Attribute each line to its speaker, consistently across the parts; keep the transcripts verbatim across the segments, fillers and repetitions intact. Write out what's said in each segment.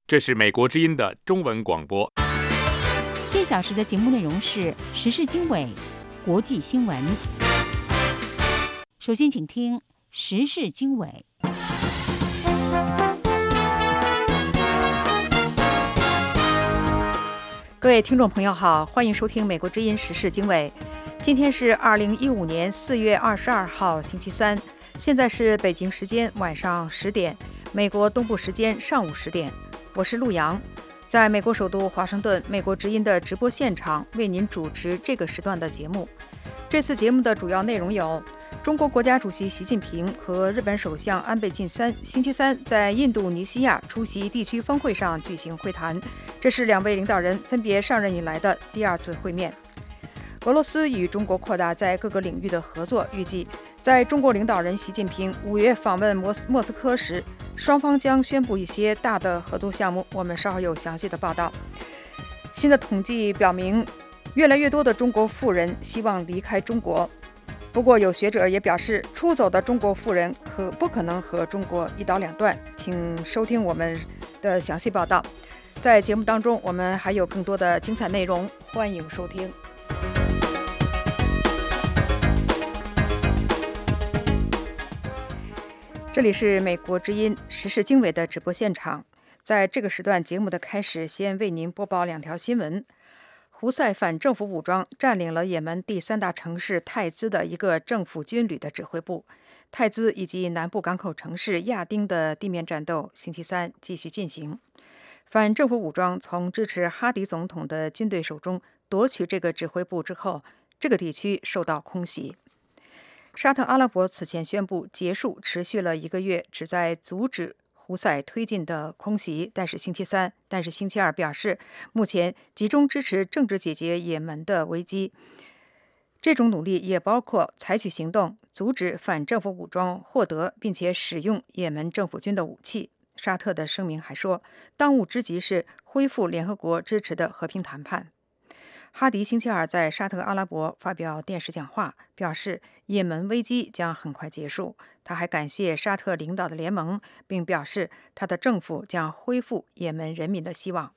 Speaker 1: 这是美国之音的中文广播。
Speaker 2: 这小时的节目内容是时事经纬、国际新闻。首先，请听时事经纬。
Speaker 3: 各位听众朋友好，欢迎收听美国之音时事经纬。今天是二零一五年四月二十二号，星期三，现在是北京时间晚上十点，美国东部时间上午十点。我是陆洋，在美国首都华盛顿，美国之音的直播现场为您主持这个时段的节目。这次节目的主要内容有：中国国家主席习近平和日本首相安倍晋三星期三在印度尼西亚出席地区峰会上举行会谈，这是两位领导人分别上任以来的第二次会面。俄罗斯与中国扩大在各个领域的合作，预计在中国领导人习近平五月访问莫斯莫斯科时，双方将宣布一些大的合作项目。我们稍后有详细的报道。新的统计表明，越来越多的中国富人希望离开中国。不过，有学者也表示，出走的中国富人可不可能和中国一刀两断？请收听我们的详细报道。在节目当中，我们还有更多的精彩内容，欢迎收听。这里是美国之音时事经纬的直播现场。在这个时段节目的开始，先为您播报两条新闻。胡塞反政府武装占领了也门第三大城市泰兹的一个政府军旅的指挥部。泰兹以及南部港口城市亚丁的地面战斗星期三继续进行。反政府武装从支持哈迪总统的军队手中夺取这个指挥部之后，这个地区受到空袭。沙特阿拉伯此前宣布结束持续了一个月旨在阻止胡塞推进的空袭，但是星期三，但是星期二表示，目前集中支持政治解决也门的危机。这种努力也包括采取行动，阻止反政府武装获得并且使用也门政府军的武器。沙特的声明还说，当务之急是恢复联合国支持的和平谈判。哈迪星期二在沙特阿拉伯发表电视讲话，表示也门危机将很快结束。他还感谢沙特领导的联盟，并表示他的政府将恢复也门人民的希望。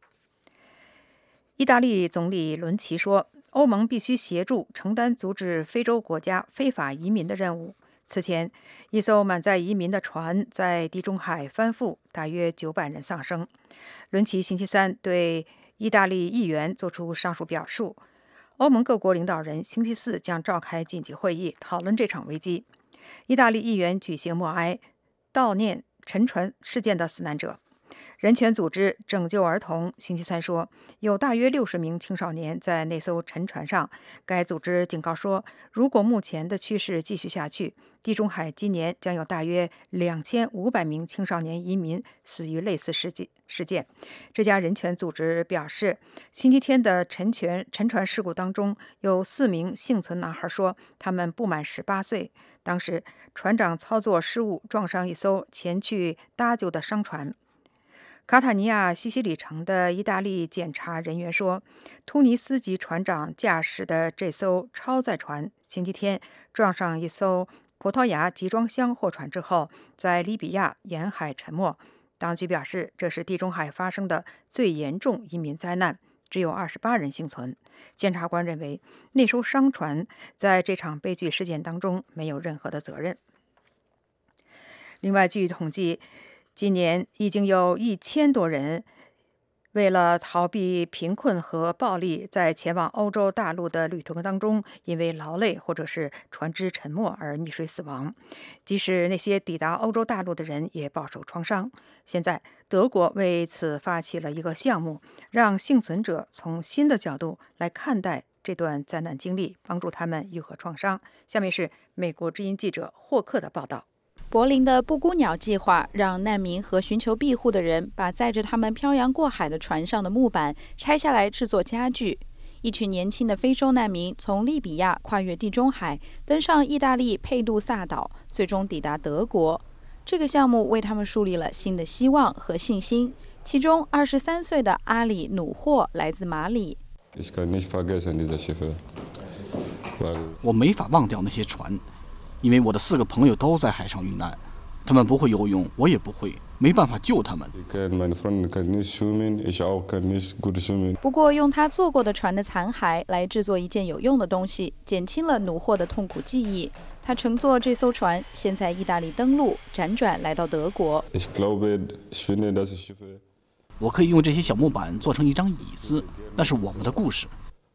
Speaker 3: 意大利总理伦齐说，欧盟必须协助承担阻止非洲国家非法移民的任务。此前，一艘满载移民的船在地中海翻覆，大约九百人丧生。伦齐星期三对意大利议员作出上述表述。欧盟各国领导人星期四将召开紧急会议，讨论这场危机。意大利议员举行默哀，悼念沉船事件的死难者。人权组织拯救儿童星期三说，有大约六十名青少年在那艘沉船上。该组织警告说，如果目前的趋势继续下去，地中海今年将有大约两千五百名青少年移民死于类似事件。这家人权组织表示，星期天的沉船沉船事故当中，有四名幸存男孩说，他们不满十八岁。当时船长操作失误，撞上一艘前去搭救的商船。卡塔尼亚西西里城的意大利检查人员说，突尼斯籍船长驾驶的这艘超载船星期天撞上一艘葡萄牙集装箱货船之后，在利比亚沿海沉没。当局表示，这是地中海发生的最严重移民灾难，只有二十八人幸存。检察官认为，那艘商船在这场悲剧事件当中没有任何的责任。另外，据统计，今年已经有一千多人为了逃避贫困和暴力，在前往欧洲大陆的旅途当中，因为劳累或者是船只沉没而溺水死亡。即使那些抵达欧洲大陆的人也饱受创伤。现在，德国为此发起了一个项目，让幸存者从新的角度来看待这段灾难经历，帮助他们愈合创伤。下面是美国之音记者霍克的报道。
Speaker 4: 柏林的布谷鸟计划让难民和寻求庇护的人把载着他们漂洋过海的船上的木板拆下来制作家具。一群年轻的非洲难民从利比亚跨越地中海，登上意大利佩杜萨岛，最终抵达德国。这个项目为他们树立了新的希望和信心。其中二十三岁的阿里努霍来自马里。
Speaker 5: 我没法忘掉那些船，因为我的四个朋友都在海上遇难。 他们不会游泳，我也不会，没办法救他们。
Speaker 4: 不过，用他做过的船的残骸来制作一件有用的东西，减轻了虏获的痛苦记忆。他乘坐这艘船，先在意大利登陆，辗转来到德国。
Speaker 5: 我可以用这些小木板做成一张椅子，那是我们的故事。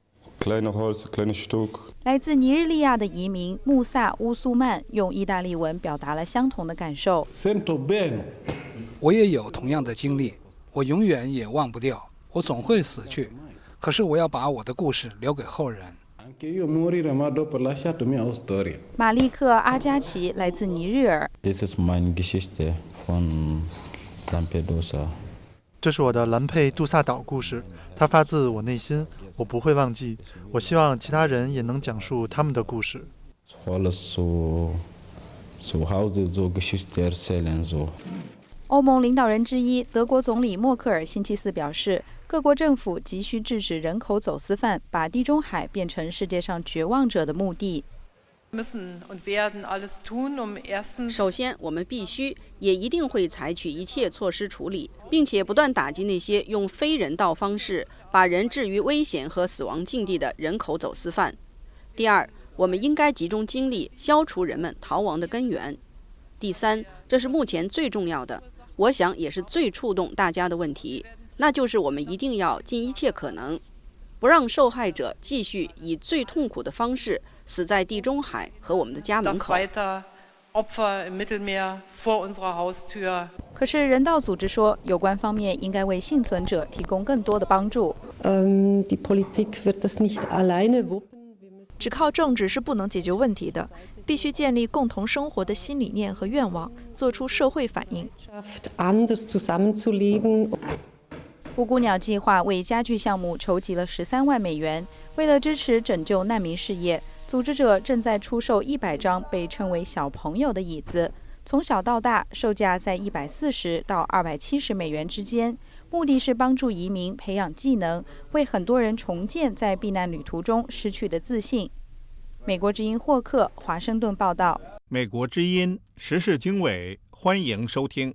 Speaker 4: 来自尼日利亚的移民穆萨乌苏曼用意大利文表达了相同的感受。
Speaker 6: 我也有同样的经历，我永远也忘不掉，我总会死去，可是我要把我的故事留给后人。
Speaker 4: 马利克阿加奇来自尼日尔。
Speaker 7: 这是我的兰佩杜萨岛故事，它发自我内心，我不会忘记。我希望其他人也能讲述他们的故事。
Speaker 4: 欧盟领导人之一德国总理默克尔星期四表示，各国政府急需制止人口走私犯把地中海变成世界上绝望者的墓地。
Speaker 8: 首先，我们必须也一定会采取一切措施处理，并且不断打击那些用非人道方式把人置于危险和死亡境地的人口走私犯。第二，我们应该集中精力消除人们逃亡的根源。第三，这是目前最重要的，我想也是最触动大家的问题，那就是我们一定要尽一切可能，不让受害者继续以最痛苦的方式死在地中海和我们的家门口。
Speaker 4: 可是人道组织说，有关方面应该为幸存者提供更多的帮助。
Speaker 9: 只靠政治是不能解决问题的，必须建立共同生活的新理念和愿望，做出社会反应。
Speaker 4: 布谷鸟计划为家具项目筹集了十三万美元。为了支持拯救难民事业，组织者正在出售一百张被称为小朋友的椅子，从小到大，售价在一百四十到二百七十美元之间。目的是帮助移民培养技能，为很多人重建在避难旅途中失去的自信。美国之音霍克华盛顿报道。
Speaker 1: 美国之音时事经纬，欢迎收听。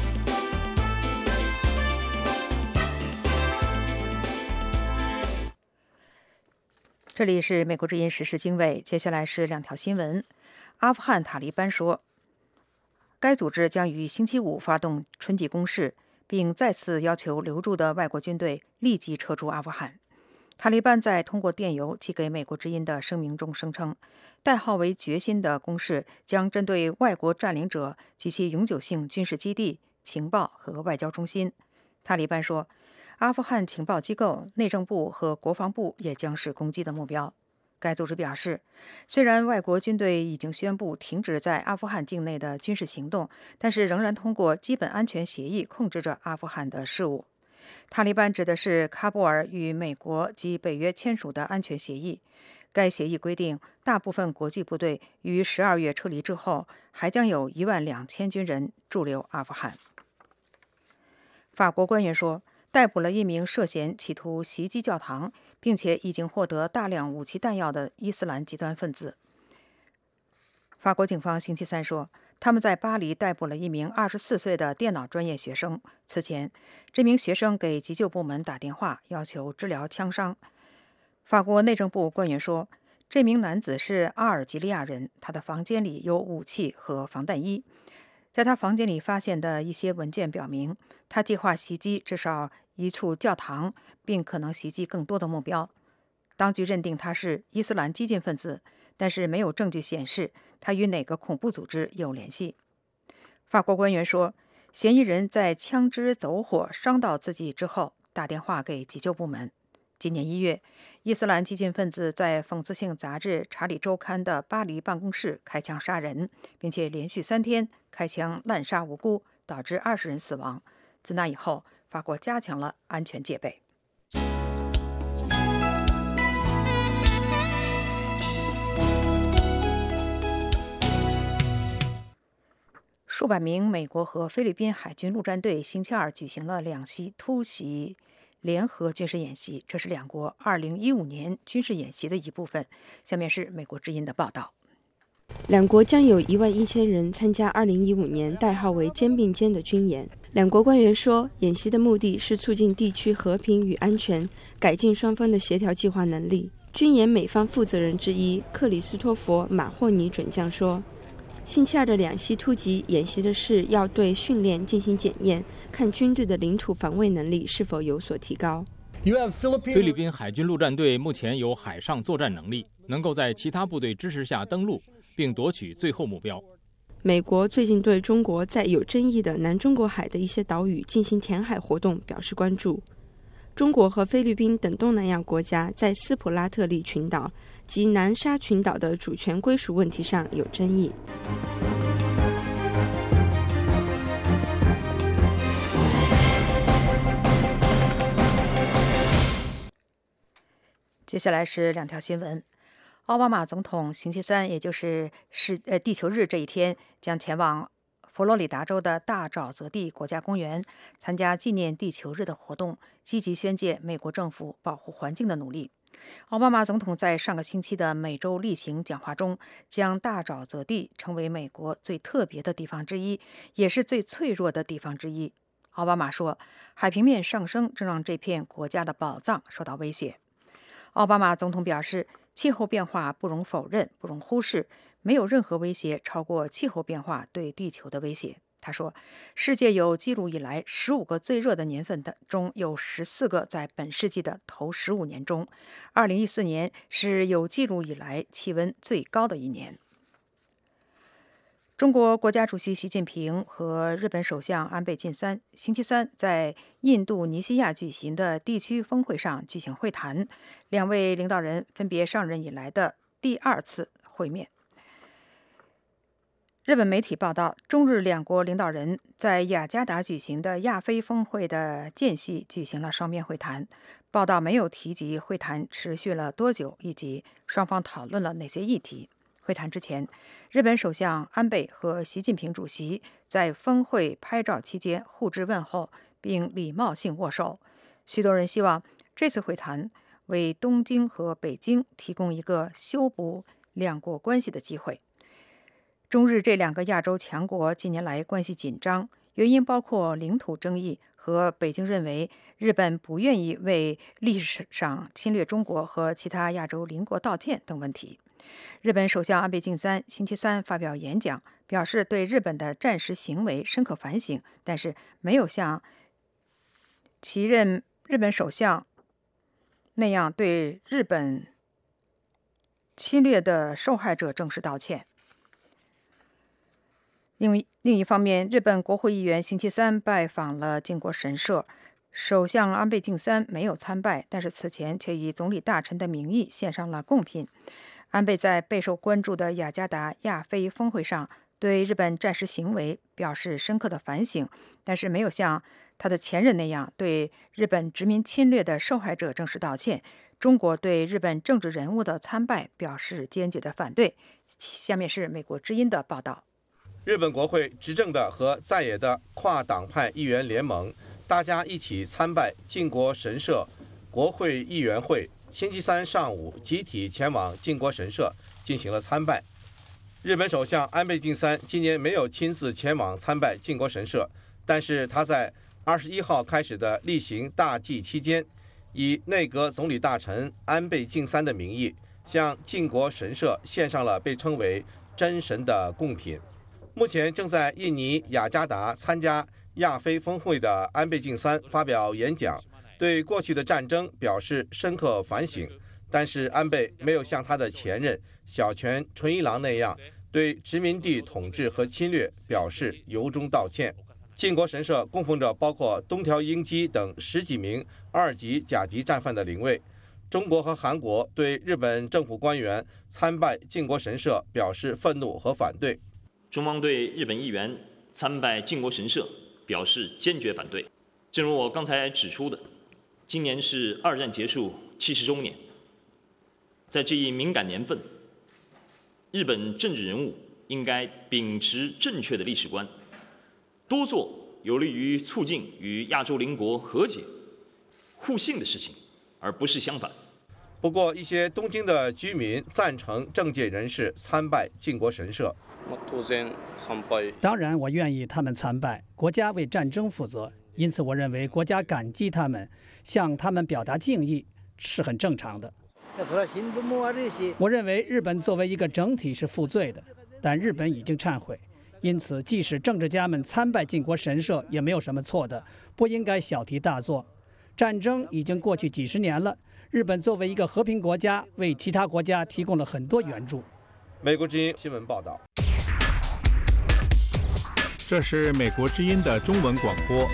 Speaker 3: 这里是美国之音时事经纬，接下来是两条新闻。阿富汗塔利班说，该组织将于星期五发动春季攻势，并再次要求留驻的外国军队立即撤出阿富汗。塔利班在通过电邮寄给美国之音的声明中声称，代号为决心的攻势将针对外国占领者及其永久性军事基地、情报和外交中心。塔利班说，阿富汗情报机构、内政部和国防部也将是攻击的目标。该组织表示，虽然外国军队已经宣布停止在阿富汗境内的军事行动，但是仍然通过基本安全协议控制着阿富汗的事务。塔利班指的是喀布尔与美国及北约签署的安全协议。该协议规定，大部分国际部队于十二月撤离之后，还将有一万两千军人驻留阿富汗。法国官员说，逮捕了一名涉嫌企图袭击教堂，并且已经获得大量武器弹药的伊斯兰极端分子。法国警方星期三说，他们在巴黎逮捕了一名二十四岁的电脑专业学生。此前，这名学生给急救部门打电话，要求治疗枪伤。法国内政部官员说，这名男子是阿尔及利亚人，他的房间里有武器和防弹衣。在他房间里发现的一些文件表明，他计划袭击至少一处教堂，并可能袭击更多的目标。当局认定他是伊斯兰激进分子，但是没有证据显示他与哪个恐怖组织有联系。法国官员说，嫌疑人在枪支走火伤到自己之后打电话给急救部门。今年一月，伊斯兰激进分子在讽刺性杂志《查理周刊》的巴黎办公室开枪杀人，并且连续三天开枪滥杀无辜，导致二十人死亡。自那以后，法国加强了安全戒备。数百名美国和菲律宾海军陆战队星期二举行了两栖突袭联合军事演习，这是两国二零一五年军事演习的一部分。下面是美国之音的报道。
Speaker 10: 两国将有一万一千人参加二零一五年代号为“肩并肩”的军演。两国官员说，演习的目的是促进地区和平与安全，改进双方的协调计划能力。军演美方负责人之一克里斯托弗·马霍尼准将说，星期二的两栖突击演习的是要对训练进行检验，看军队的领土防卫能力是否有所提高。
Speaker 11: 菲律宾海军陆战队目前有海上作战能力，能够在其他部队支持下登陆，并夺取最后目标。
Speaker 10: 美国最近对中国在有争议的南中国海的一些岛屿进行填海活动表示关注。中国和菲律宾等东南亚国家在斯普拉特利群岛及南沙群岛的主权归属问题上有争议。
Speaker 3: 接下来是两条新闻。奥巴马总统星期三，也就是是呃地球日这一天，将前往佛罗里达州的大沼泽地国家公园参加纪念地球日的活动，积极宣介美国政府保护环境的努力。奥巴马总统在上个星期的美洲例行讲话中，将大沼泽地称为美国最特别的地方之一，也是最脆弱的地方之一。奥巴马说，海平面上升正让这片国家的宝藏受到威胁。奥巴马总统表示，气候变化不容否认，不容忽视，没有任何威胁超过气候变化对地球的威胁。他说，世界有记录以来十五个最热的年份的中有十四个在本世纪的头十五年中，二零一四年是有记录以来气温最高的一年。中国国家主席习近平和日本首相安倍晋三星期三在印度尼西亚举行的地区峰会上举行会谈，两位领导人分别上任以来的第二次会面。日本媒体报道，中日两国领导人在雅加达举行的亚非峰会的间隙举行了双边会谈。报道没有提及会谈持续了多久，以及双方讨论了哪些议题。会谈之前，日本首相安倍和习近平主席在峰会拍照期间互致问候，并礼貌性握手。许多人希望这次会谈为东京和北京提供一个修补两国关系的机会。中日这两个亚洲强国近年来关系紧张，原因包括领土争议和北京认为日本不愿意为历史上侵略中国和其他亚洲邻国道歉等问题。日本首相安倍晋三星期三发表演讲，表示对日本的战时行为深刻反省，但是没有像其任日本首相那样对日本侵略的受害者正式道歉。另另一方面，日本国会议员星期三拜访了靖国神社，首相安倍晋三没有参拜，但是此前却以总理大臣的名义献上了贡品。安倍在备受关注的雅加达亚非峰会上对日本战时行为表示深刻的反省，但是没有像他的前任那样对日本殖民侵略的受害者正式道歉。中国对日本政治人物的参拜表示坚决的反对。下面是美国之音的报道。
Speaker 12: 日本国会执政的和在野的跨党派议员联盟，大家一起参拜靖国神社国会议员会，星期三上午集体前往靖国神社进行了参拜。日本首相安倍晋三今年没有亲自前往参拜靖国神社，但是他在二十一号开始的例行大祭期间，以内阁总理大臣安倍晋三的名义，向靖国神社献上了被称为真神的贡品。目前正在印尼雅加达参加亚非峰会的安倍晋三发表演讲，对过去的战争表示深刻反省，但是安倍没有像他的前任小泉纯一郎那样对殖民地统治和侵略表示由衷道歉。靖国神社供奉着包括东条英机等十几名二级甲级战犯的灵位。中国和韩国对日本政府官员参拜靖国神社表示愤怒和反对。
Speaker 13: 中方对日本议员参拜靖国神社表示坚决反对。正如我刚才指出的，今年是二战结束七十周年，在这一敏感年份，日本政治人物应该秉持正确的历史观，多做有利于促进与亚洲邻国和解、互信的事情，而不是相反。
Speaker 12: 不过，一些东京的居民赞成政界人士参拜靖国神社。
Speaker 14: 当然，我愿意他们参拜。国家为战争负责，因此我认为国家感激他们，向他们表达敬意是很正常的。我认为日本作为一个整体是负罪的，但日本已经忏悔，因此即使政治家们参拜靖国神社也没有什么错的，不应该小题大做。战争已经过去几十年了，日本作为一个和平国家，为其他国家提供了很多援助。
Speaker 12: 美国之音新闻报道。
Speaker 1: 这是美国之音的中文广播。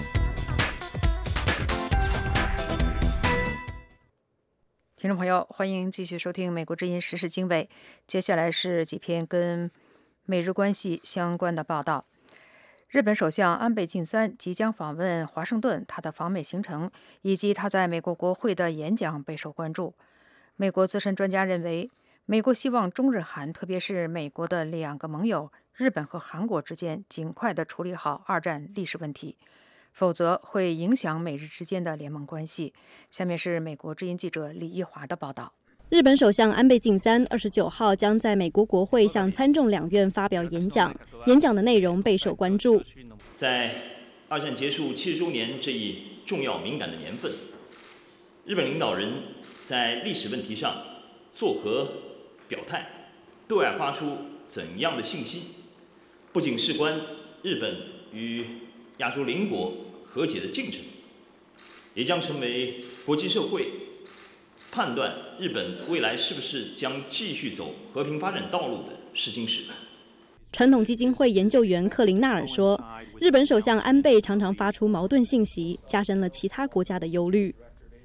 Speaker 3: 听众朋友，欢迎继续收听美国之音时事经纬。接下来是几篇跟美日关系相关的报道。日本首相安倍晋三即将访问华盛顿，他的访美行程以及他在美国国会的演讲备受关注。美国资深专家认为，美国希望中日韩，特别是美国的两个盟友日本和韩国之间，尽快地处理好二战历史问题，否则会影响美日之间的联盟关系。下面是美国之音记者李一华的报道。
Speaker 15: 日本首相安倍晋三二十九号将在美国国会向参众两院发表演讲，演讲的内容备受关注。
Speaker 13: 在二战结束七十周年这一重要敏感的年份，日本领导人在历史问题上作何表态，对外发出怎样的信息，不仅事关日本与亚洲邻国和解的进程，也将成为国际社会判断日本未来是不是将继续走和平发展道路的试金石。
Speaker 15: 传统基金会研究员克林纳尔说，日本首相安倍常常发出矛盾信息，加深了其他国家的忧虑。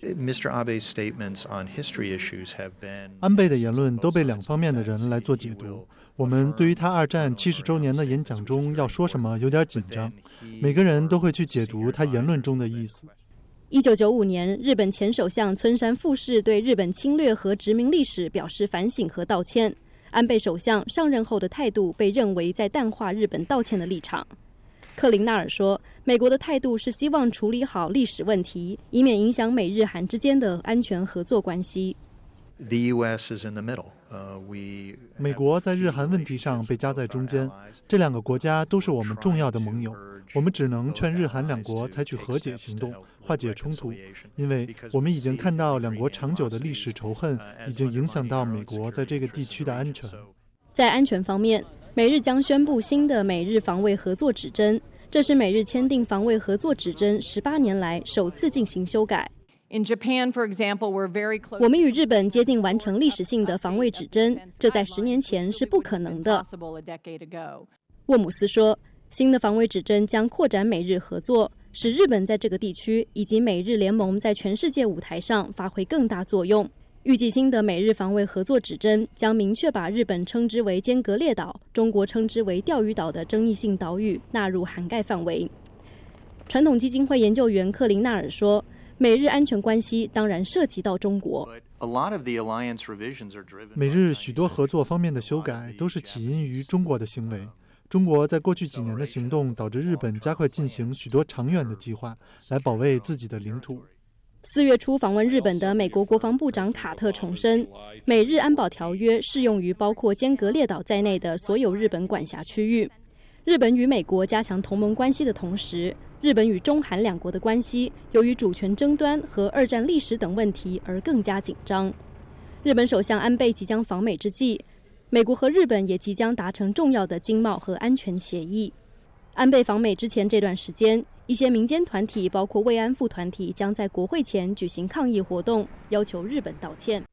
Speaker 7: 安倍的言论都被两方面的人来做解读。我们对于他二战七十周年的演讲中要说什么有点紧张，每个人都会去解读他言论中的意思。
Speaker 15: 一九九五年，日本前首相村山富市对日本侵略和殖民历史表示反省和道歉。安倍首相上任后的态度被认为在淡化日本道歉的立场。克林纳尔说，美国的态度是希望处理好历史问题，以免影响美日韩之间的安全合作关系。
Speaker 7: 美国在日韩问题上被夹在中间，这两个国家都是我们重要的盟友。我们只能劝日韩两国采取和解行动，化解冲突，因为我们已经看到两国长久的历史仇恨已经影响到美国在这个地区的安全。
Speaker 15: 在安全方面，美日将宣布新的美日防卫合作指针，这是美日签订防卫合作指针十八年来首次进行修改。我们与日本接近完成历史性的防卫指针，这在十年前是不可能的。沃姆斯说，新的防卫指针将扩展美日合作，使日本在这个地区以及美日联盟在全世界舞台上发挥更大作用。预计新的美日防卫合作指针将明确把日本称之为尖阁列岛，中国称之为钓鱼岛的争议性岛屿纳入涵盖范围。传统基金会研究员克林纳尔说，美日安全关系当然涉及到中国。
Speaker 7: 美日许多合作方面的修改都是起因于中国的行为。中国在过去几年的行动导致日本加快进行许多长远的计划，来保卫自己的领土。
Speaker 15: 四月初访问日本的美国国防部长卡特重申，美日安保条约适用于包括尖阁列岛在内的所有日本管辖区域。日本与美国加强同盟关系的同时，日本与中韩两国的关系由于主权争端和二战历史等问题而更加紧张。日本首相安倍即将访美之际，美国和日本也即将达成重要的经贸和安全协议。安倍访美之前这段时间，一些民间团体包括慰安妇团体将在国会前举行抗议活动，要求日本道歉。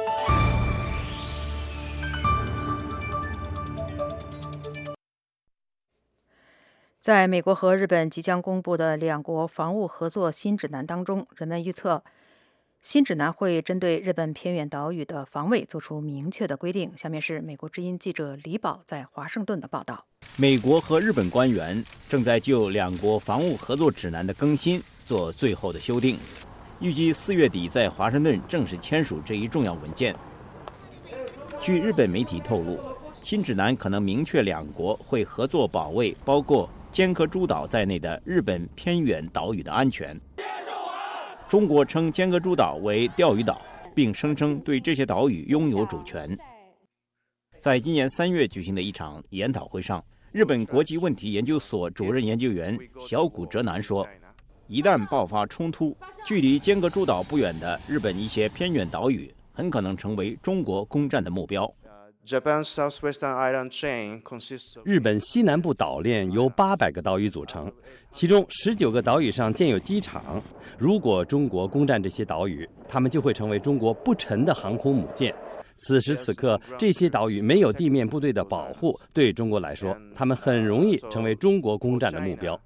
Speaker 3: 在美国和日本即将公布的两国防务合作新指南当中，人们预测新指南会针对日本偏远岛屿的防卫做出明确的规定。下面是美国之音记者李宝在华盛顿的报道。
Speaker 16: 美国和日本官员正在就两国防务合作指南的更新做最后的修订，预计四月底在华盛顿正式签署这一重要文件。据日本媒体透露，新指南可能明确两国会合作保卫包括尖阁诸岛在内的日本偏远岛屿的安全。中国称尖阁诸岛为钓鱼岛， 并声称对这些岛屿拥有主权。在今年三月举行的一场研讨会上，日本国际问题研究所主任研究员小谷哲男说，一旦爆发冲突，距离尖阁诸岛不远的日本一些偏远岛屿很可能成为中国攻占的目标。
Speaker 17: 日本西南部岛链由八百个岛屿组成，其中十九个岛屿上建有机场。如果中国攻占这些岛屿，它们就会成为中国不沉的航空母舰。此时此刻，这些岛屿没有地面部队的保护，对中国来说，它们很容易成为中国攻占的目标。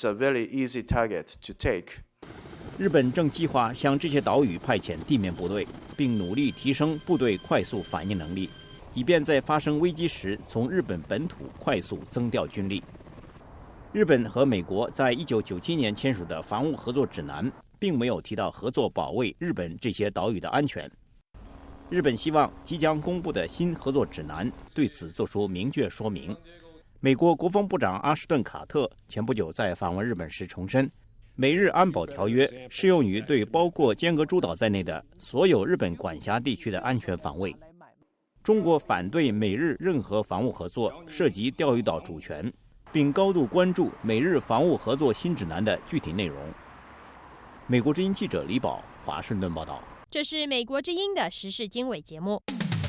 Speaker 16: 日本正计划向这些岛屿派遣地面部队，并努力提升部队快速反应能力，以便在发生危机时从日本本土快速增调军力。日本和美国在一九九七年签署的防务合作指南，并没有提到合作保卫日本这些岛屿的安全。日本希望即将公布的新合作指南对此作出明确说明。美国国防部长阿什顿·卡特前不久在访问日本时重申，美日安保条约适用于对包括尖阁诸岛在内的所有日本管辖地区的安全防卫。中国反对美日任何防务合作涉及钓鱼岛主权，并高度关注美日防务合作新指南的具体内容。美国之音记者李宝华盛顿报道。
Speaker 18: 这是美国之音的时事经纬节目。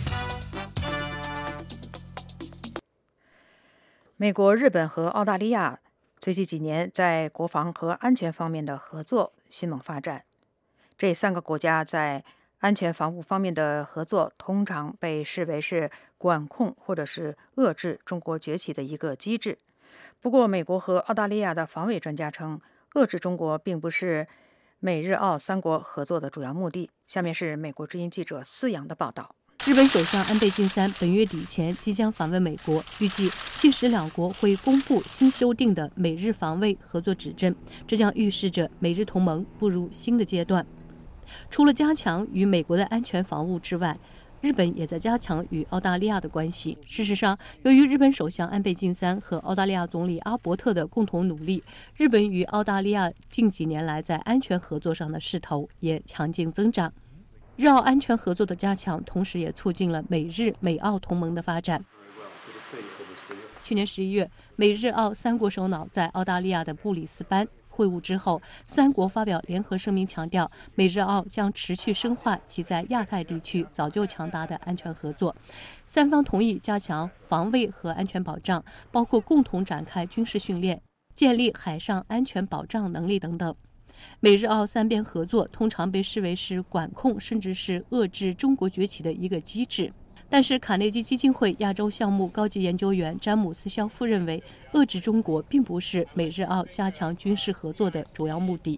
Speaker 3: 美国、日本和澳大利亚最近几年在国防和安全方面的合作迅猛发展。这三个国家在安全防务方面的合作通常被视为是管控或者是遏制中国崛起的一个机制。不过，美国和澳大利亚的防卫专家称，遏制中国并不是美日澳三国合作的主要目的。下面是美国之音记者思阳的报道。
Speaker 15: 日本首相安倍晋三本月底前即将访问美国，预计届时两国会公布新修订的美日防卫合作指针，这将预示着美日同盟步入新的阶段。除了加强与美国的安全防务之外，日本也在加强与澳大利亚的关系。事实上，由于日本首相安倍晋三和澳大利亚总理阿伯特的共同努力，日本与澳大利亚近几年来在安全合作上的势头也强劲增长。日澳安全合作的加强，同时也促进了美日美澳同盟的发展。去年十一月，美日澳三国首脑在澳大利亚的布里斯班会晤之后，三国发表联合声明，强调美日澳将持续深化其在亚太地区早就强大的安全合作。三方同意加强防卫和安全保障，包括共同展开军事训练、建立海上安全保障能力等等。美日澳三边合作通常被视为是管控甚至是遏制中国崛起的一个机制。但是卡内基基金会亚洲项目高级研究员詹姆斯·肖夫认为，遏制中国并不是美日澳加强军事合作的主要目的。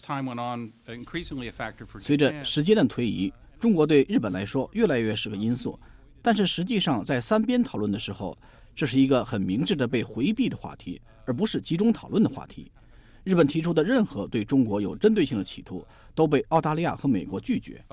Speaker 5: 随着时间的推移，中国对日本来说越来越是个因素，但是实际上在三边讨论的时候，这是一个很明智的被回避的话题，而不是集中讨论的话题。日本提出的任何对中国有针对性的企图都被澳大利亚和美国拒绝。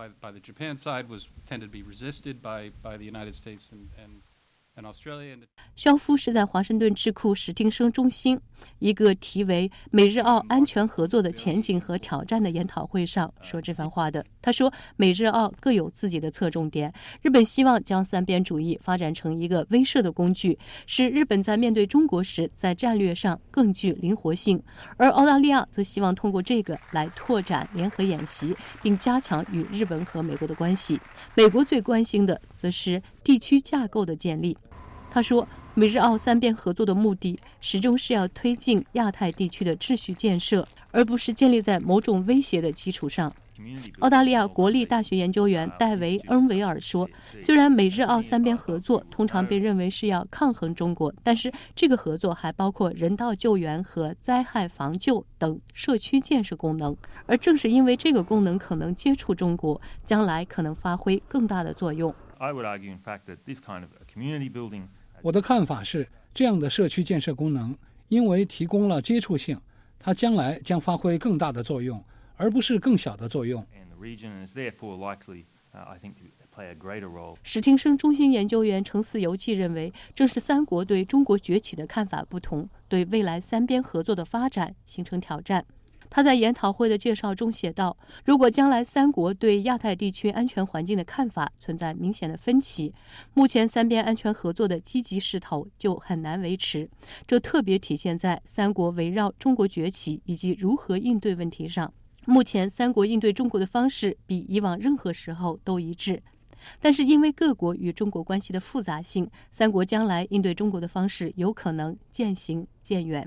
Speaker 15: 肖夫是在华盛顿智库史汀生中心一个题为“美日澳安全合作的前景和挑战”的研讨会上说这番话的。他说，美日澳各有自己的侧重点，日本希望将三边主义发展成一个威慑的工具，使日本在面对中国时在战略上更具灵活性，而澳大利亚则希望通过这个来拓展联合演习，并加强与日本和美国的关系。美国最关心的则是地区架构的建立。他说，美日澳三边合作的目的始终是要推进亚太地区的秩序建设，而不是建立在某种威胁的基础上。澳大利亚国立大学研究员戴维·恩维尔说，虽然美日澳三边合作通常被认为是要抗衡中国，但是这个合作还包括人道救援和灾害防救等社区建设功能，而正是因为这个功能可能接触中国，将来可能发挥更大的作用。
Speaker 6: 我的看法是，这样的社区建设功能因为提供了接触性，它将来将发挥更大的作用，而不是更小的作用。
Speaker 15: 史汀生中心研究员程思游记认为，正是三国对中国崛起的看法不同，对未来三边合作的发展形成挑战。
Speaker 19: 他在研讨会的介绍中写道，如果将来三国对亚太地区安全环境的看法存在明显的分歧，目前三边安全合作的积极势头就很难维持。这特别体现在三国围绕中国崛起以及如何应对问题上。目前三国应对中国的方式比以往任何时候都一致，但是因为各国与中国关系的复杂性，三国将来应对中国的方式有可能渐行渐远。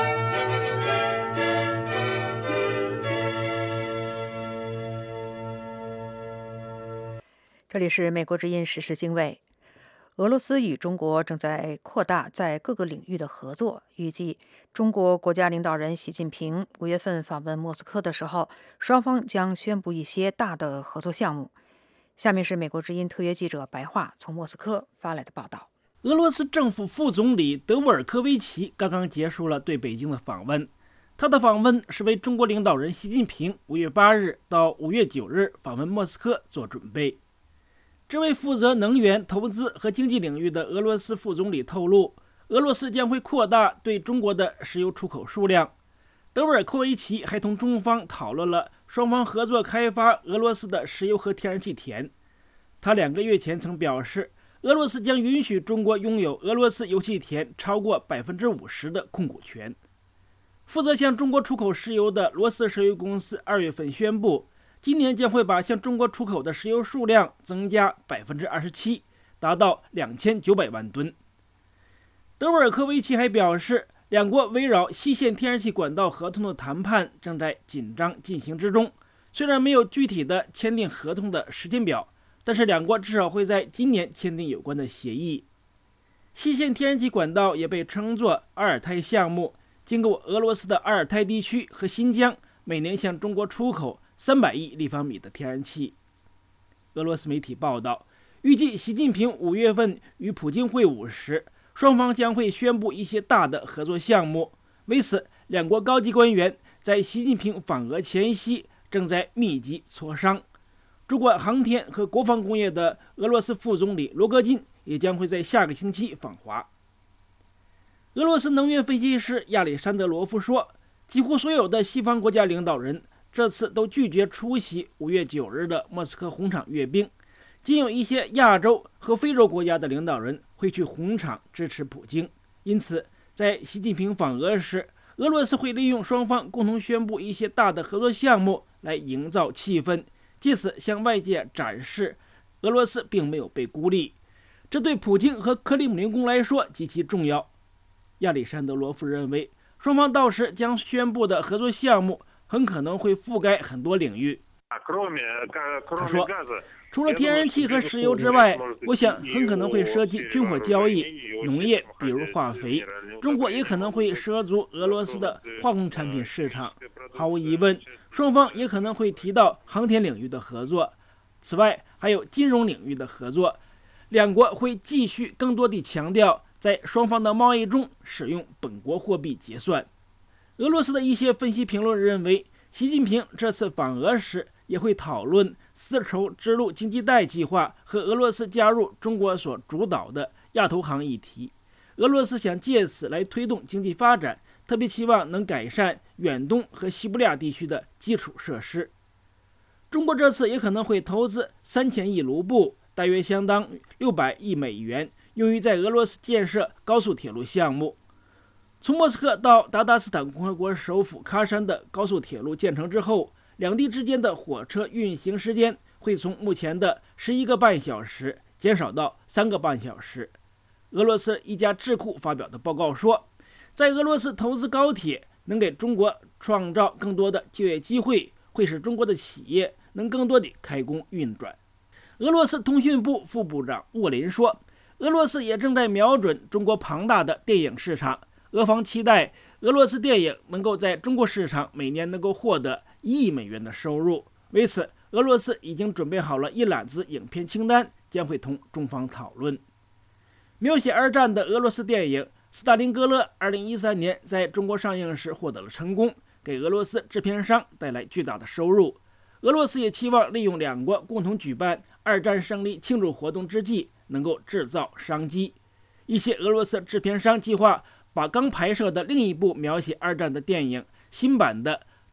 Speaker 3: 这里是美国之音时事经纬。俄罗斯与中国正在扩大在各个领域的合作，预计中国国家领导人习近平五月份访问莫斯科的时候，双方将宣布一些大的合作项目。下面是美国之音特约记者白桦从莫斯科发来的报道。
Speaker 20: 俄罗斯政府副总理德沃尔科维奇刚刚结束了对北京的访问，他的访问是为中国领导人习近平五月八日到五月九日访问莫斯科做准备。这位负责能源、投资和经济领域的俄罗斯副总理透露，俄罗斯将会扩大对中国的石油出口数量。德沃尔科维奇还同中方讨论了双方合作开发俄罗斯的石油和天然气田。他两个月前曾表示，俄罗斯将允许中国拥有俄罗斯油气田超过百分之五十的控股权。负责向中国出口石油的罗斯石油公司二月份宣布，今年将会把向中国出口的石油数量增加百分之二十七，达到两千九百万吨。德沃尔科维奇还表示，两国围绕西线天然气管道合同的谈判正在紧张进行之中，虽然没有具体的签订合同的时间表，但是两国至少会在今年签订有关的协议。西线天然气管道也被称作阿尔泰项目，经过俄罗斯的阿尔泰地区和新疆，每年向中国出口三百亿立方米的天然气。俄罗斯媒体报道，预计习近平五月份与普京会晤时，双方将会宣布一些大的合作项目。为此，两国高级官员在习近平访俄前夕正在密集磋商。主管航天和国防工业的俄罗斯副总理罗戈津也将会在下个星期访华。俄罗斯能源分析师亚历山德罗夫说，几乎所有的西方国家领导人这次都拒绝出席五月九日的莫斯科红场阅兵，仅有一些亚洲和非洲国家的领导人会去红场支持普京。因此，在习近平访俄时，俄罗斯会利用双方共同宣布一些大的合作项目来营造气氛，借此向外界展示俄罗斯并没有被孤立。这对普京和克里姆林宫来说极其重要。亚历山德罗夫认为，双方到时将宣布的合作项目很可能会覆盖很多领域。他说，除了天然气和石油之外，我想很可能会涉及军火交易、农业，比如化肥。中国也可能会涉足俄罗斯的化工产品市场。毫无疑问，双方也可能会提到航天领域的合作。此外，还有金融领域的合作。两国会继续更多地强调在双方的贸易中使用本国货币结算。俄罗斯的一些分析评论认为，习近平这次访俄时也会讨论丝绸之路经济带计划和俄罗斯加入中国所主导的亚投行议题。俄罗斯想借此来推动经济发展，特别期望能改善远东和西伯利亚地区的基础设施。中国这次也可能会投资三千亿卢布，大约相当于六百亿美元，用于在俄罗斯建设高速铁路项目。从莫斯科到达达斯坦共和国首府喀山的高速铁路建成之后，两地之间的火车运行时间会从目前的十一个半小时减少到三个半小时。俄罗斯一家智库发表的报告说，在俄罗斯投资高铁能给中国创造更多的就业机会，会使中国的企业能更多地开工运转。俄罗斯通讯部副部长沃林说，俄罗斯也正在瞄准中国庞大的电影市场，俄方期待俄罗斯电影能够在中国市场每年能够获得一亿美元的收入。为此，俄罗斯已经准备好了一揽子影片清单，将会同中方讨论。描写二战的俄罗斯电影《斯大林格勒》二零一三年在中国上映时获得了成功，给俄罗斯制片商带来巨大的收入。俄罗斯也期望利用两国共同举办二战胜利庆祝活动之际，能够制造商机。一些俄罗斯制片商计划把刚拍摄的另一部描写二战的电影新版的《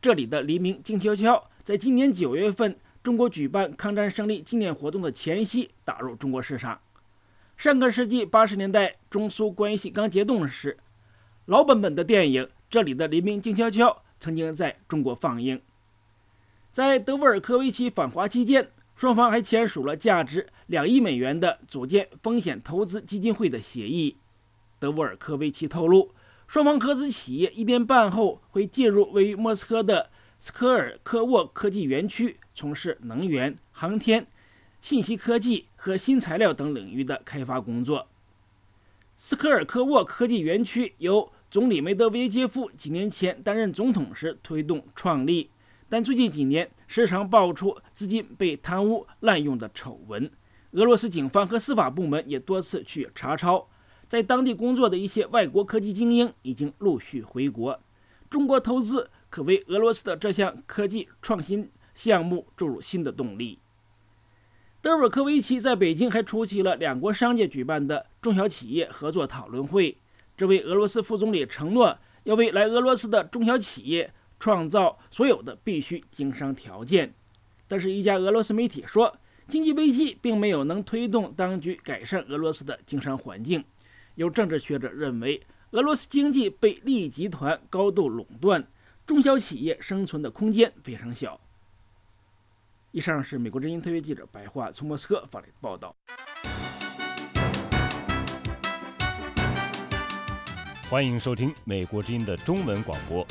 Speaker 20: 这里的黎明静悄悄在今年九月份中国举办抗战胜利纪念活动的前夕打入中国市场。上个世纪八十年代中苏关系刚结冻时，老本本的电影《这里的黎明静悄悄》曾经在中国放映。在德沃尔科维奇访华期间，双方还签署了价值两亿美元的组建风险投资基金会的协议。德沃尔科维奇透露，双方合资企业一年半后会进入位于莫斯科的斯科尔科沃科技园区，从事能源、航天、信息科技和新材料等领域的开发工作。斯科尔科沃科技园区由总理梅德韦杰夫几年前担任总统时推动创立，但最近几年时常爆出资金被贪污滥用的丑闻。俄罗斯警方和司法部门也多次去查抄，在当地工作的一些外国科技精英已经陆续回国。中国投资可为俄罗斯的这项科技创新项目注入新的动力。德沃尔科维奇在北京还出席了两国商界举办的中小企业合作讨论会。这位俄罗斯副总理承诺要为来俄罗斯的中小企业创造所有的必须经商条件。但是，一家俄罗斯媒体说，经济危机并没有能推动当局改善俄罗斯的经商环境。有政治学者认为，俄罗斯经济被利益集团高度垄断，中小企业生存的空间非常小。以上是美国之音特约记者白桦从莫斯科发来的报道。
Speaker 21: 欢迎收听美国之音的中文广播。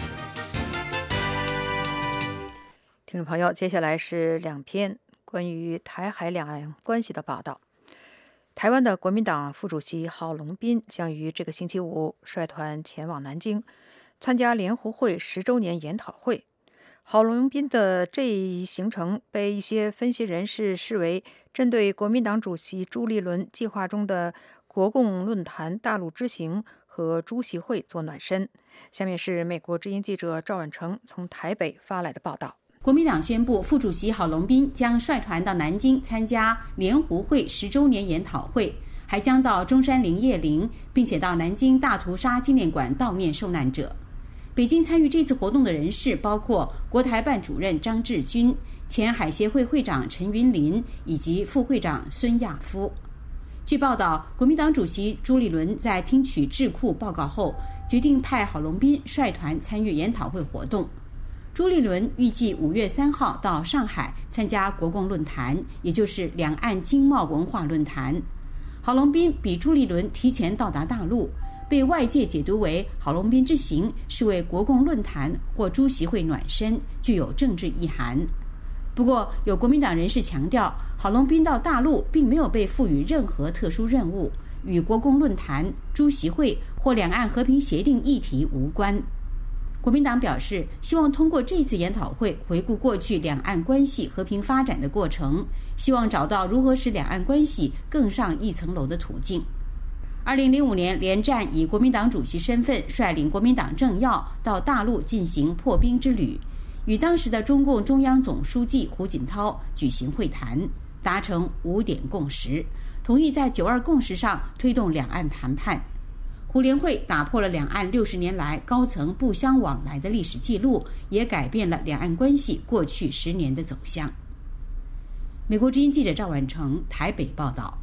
Speaker 3: 听众朋友，接下来是两篇关于台海两岸关系的报道。台湾的国民党副主席郝龙斌将于这个星期五率团前往南京，参加联湖会十周年研讨会。郝龙斌的这一行程被一些分析人士视为针对国民党主席朱立伦计划中的国共论坛大陆之行和朱习会做暖身。下面是美国之音记者赵婉成从台北发来的报道。
Speaker 2: 国民党宣布，副主席郝龙斌将率团到南京参加联湖会十周年研讨会，还将到中山陵谒陵，并且到南京大屠杀纪念馆悼念受难者。北京参与这次活动的人士包括国台办主任张志军、前海协会会长陈云林以及副会长孙亚夫。据报道，国民党主席朱立伦在听取智库报告后，决定派郝龙斌率团参与研讨会活动。朱立伦预计五月三号到上海参加国共论坛，也就是两岸经贸文化论坛。郝龙斌比朱立伦提前到达大陆，被外界解读为郝龙斌之行是为国共论坛或朱习会暖身，具有政治意涵。不过，有国民党人士强调，郝龙斌到大陆并没有被赋予任何特殊任务，与国共论坛、朱习会或两岸和平协定议题无关。国民党表示，希望通过这次研讨会回顾过去两岸关系和平发展的过程，希望找到如何使两岸关系更上一层楼的途径。二零零五年，连战以国民党主席身份率领国民党政要到大陆进行破冰之旅，与当时的中共中央总书记胡锦涛举行会谈，达成五点共识，同意在九二共识上推动两岸谈判。胡联会打破了两岸六十年来高层不相往来的历史记录，也改变了两岸关系过去十年的走向。美国之音记者赵婉成台北报道。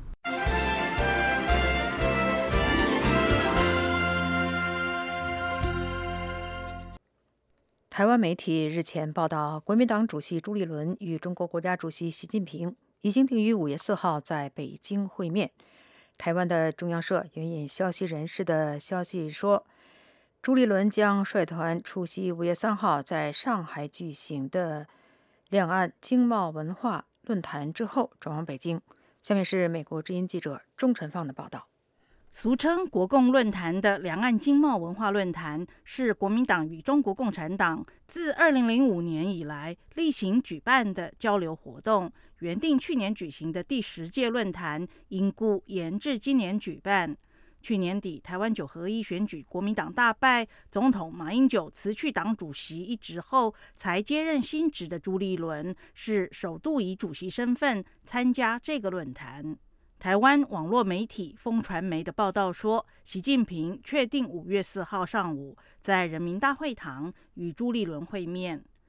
Speaker 3: 台湾媒体日前报道，国民党主席朱立伦与中国国家主席习近平已经定于五月四号在北京会面。台湾的中央社援引消息人士的消息说，朱立伦将率团出席五月三号在上海举行的两岸经贸文化论坛之后转往北京。下面是美国之音记者钟晨放的报道。
Speaker 22: 俗称国共论坛的两岸经贸文化论坛是国民党与中国共产党自二零零五年以来例行举办的交流活动，原定去年举行的第十届论坛因故延至今年举办。去年底台湾九合一选举国民党大败，总统马英九辞去党主席一职后才接任新职的朱立伦是首度以主席身份参加这个论坛。台湾网络媒体风传媒的报道说，习近平确定五月四号上午在人民大会堂与朱立伦会面。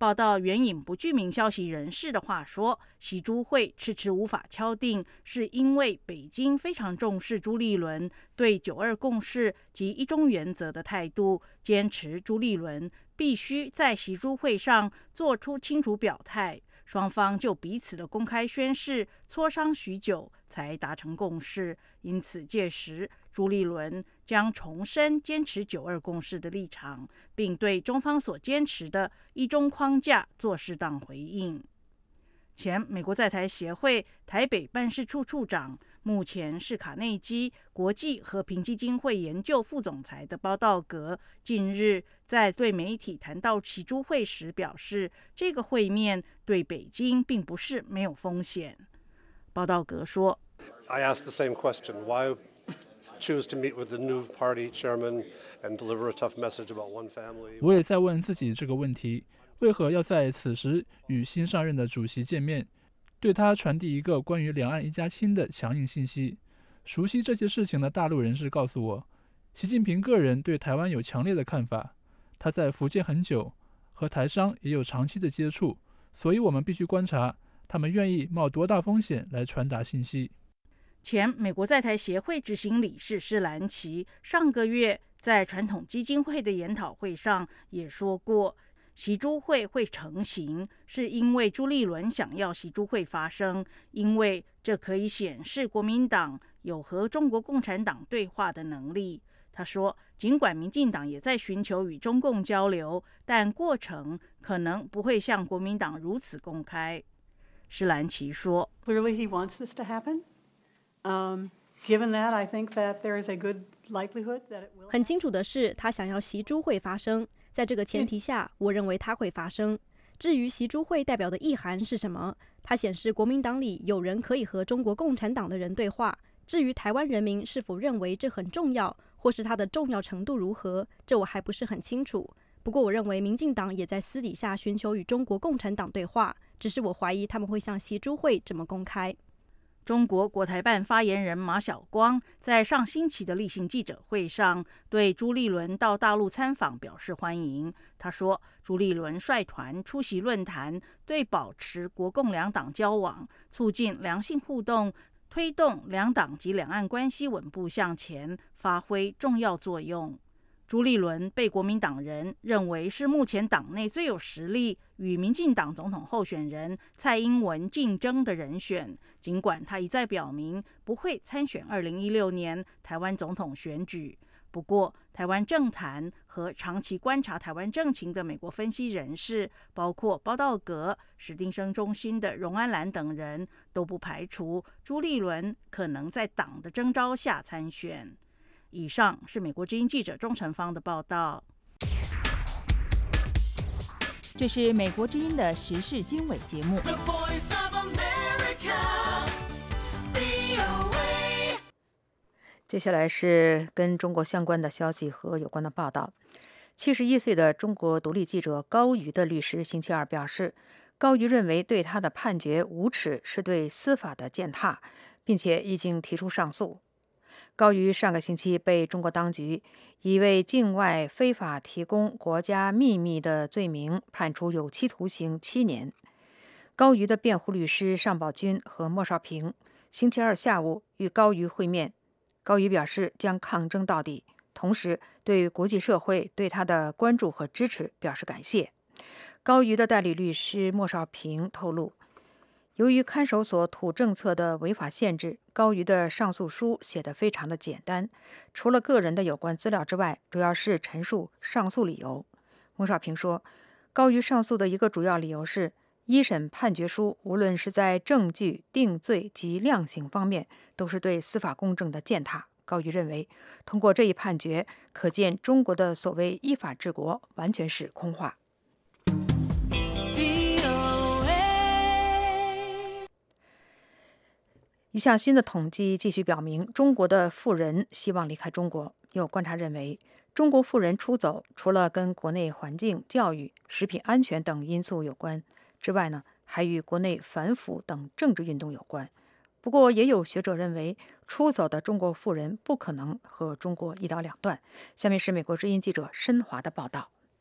Speaker 22: 报道援引不具名消息人士的话说，习朱会迟迟无法敲定，是因为北京非常重视朱立伦对九二共识及一中原则的态度，坚持朱立伦必须在习朱会上做出清楚表态。双方就彼此的公开宣誓磋商许久，才达成共识。因此，届时朱立伦将重申坚持九二共识的立场，并对中方所坚持的一中框架做适当回应。前美国在台协会台北办事处处长，目前是卡内基国际和平基金会研究副总裁的包道格，近日在对媒体谈到习朱会时表示，这个会面对北京并不是没有风险。包道格说
Speaker 8: I asked the same question. Why choose to meet with the new party chairman and deliver a tough message about one family?
Speaker 9: 我也在问自己这个问题，为何要在此时与新上任的主席见面，对他传递一个关于两岸一家亲的强硬信息？熟悉这些事情的大陆人士告诉我，习近平个人对台湾有强烈的看法，他在福建很久，和台商也有长期的接触，所以我们必须观察他们愿意冒多大风险来传达信息。
Speaker 22: 前美国在台协会执行理事施兰奇上个月在传统基金会的研讨会上也说过，习朱会会成型是因为朱立伦想要习朱会发生，因为这可以显示国民党有和中国共产党对话的能力。他说，尽管民进党也在寻求与中共交流，但过程可能不会像国民党如此公开。施兰奇说
Speaker 23: Clearly he wants this to happen. Um, given that, I think that there is a good likelihood that it will.
Speaker 15: 很清楚的是，他想要习朱会发生，在这个前提下，我认为它会发生。至于习朱会代表的意涵是什么，它显示国民党里有人可以和中国共产党的人对话。至于台湾人民是否认为这很重要，或是它的重要程度如何，这我还不是很清楚。不过我认为民进党也在私底下寻求与中国共产党对话，只是我怀疑他们会像习朱会这么公开。
Speaker 22: 中国国台办发言人马晓光在上星期的例行记者会上对朱立伦到大陆参访表示欢迎。他说，朱立伦率团出席论坛，对保持国共两党交往、促进良性互动、推动两党及两岸关系稳步向前发挥重要作用。朱立伦被国民党人认为是目前党内最有实力与民进党总统候选人蔡英文竞争的人选，尽管他一再表明不会参选二零一六年台湾总统选举。不过，台湾政坛和长期观察台湾政情的美国分析人士，包括包道格、史丁生中心的荣安兰等人，都不排除朱立伦可能在党的征召下参选。以上是美国之音记者钟成芳的报道。
Speaker 24: 这是美国之音的时事经纬节目。
Speaker 3: 接下来是跟中国相关的消息和有关的报道。七十一岁的中国独立记者高瑜的律师星期二表示，高瑜认为对他的判决无耻是对司法的践踏，并且已经提出上诉。高瑜上个星期被中国当局以为境外非法提供国家秘密的罪名判处有期徒刑七年。高瑜的辩护律师尚宝军和莫少平星期二下午与高瑜会面，高瑜表示将抗争到底，同时对国际社会对他的关注和支持表示感谢。高瑜的代理律师莫少平透露，由于看守所土政策的违法限制，高瑜的上诉书写得非常的简单，除了个人的有关资料之外，主要是陈述上诉理由。莫少平说，高瑜上诉的一个主要理由是，一审判决书无论是在证据、定罪及量刑方面，都是对司法公正的践踏。高瑜认为，通过这一判决，可见中国的所谓依法治国完全是空话。一项新的统计继续表明，中国的富人希望离开中国。有观察认为，中国富人出走除了跟国内环境、教育、食品安全等因素有关之外呢，还与国内反腐等政治运动有关。不过，也有学者认为，出走的中国富人不可能和中国一刀两断。下面是美国之音记者申华的报道。